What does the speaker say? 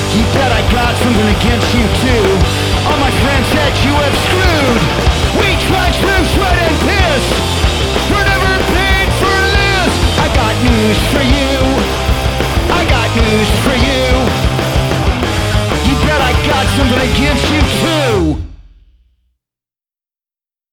You bet I got something against you too. All my friends that you have screwed. We tried through sweat and piss. We're never paid for this. I got news for you. I got news for you. You bet I got something against you too.